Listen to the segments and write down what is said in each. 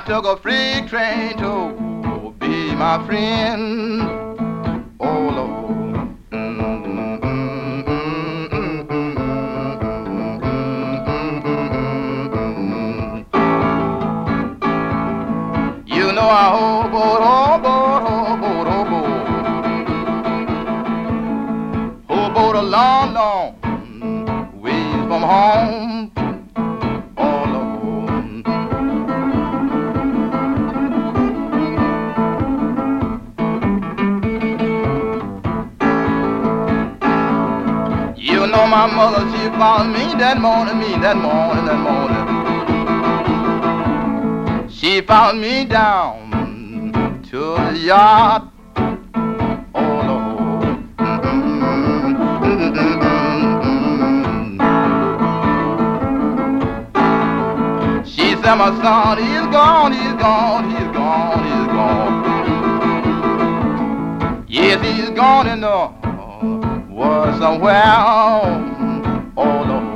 took a freight train to be my friend. Oh Lord. You know I hoboed, hoboed a long, long ways from home. Oh Lord. You know my mother, she found me that morning, She found me down to the yard. Oh Lord. She said, my son, he's gone, he's gone, he's gone, he's gone. Yes, he's gone in the world somewhere. Oh Lord.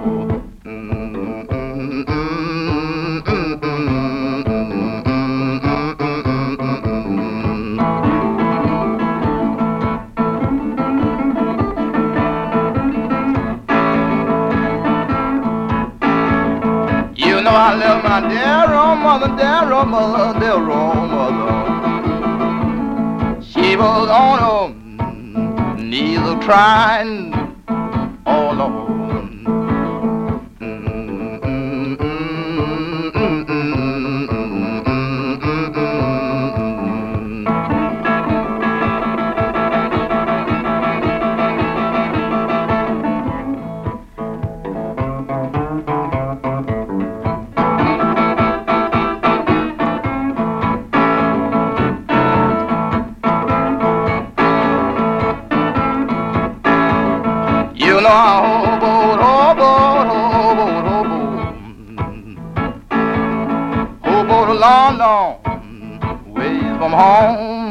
You know I love my dear old mother, dear old mother, dear old mother. She was on her knees a crying. Oh Lord. You know I hoboed, hoboed a long, long ways from home.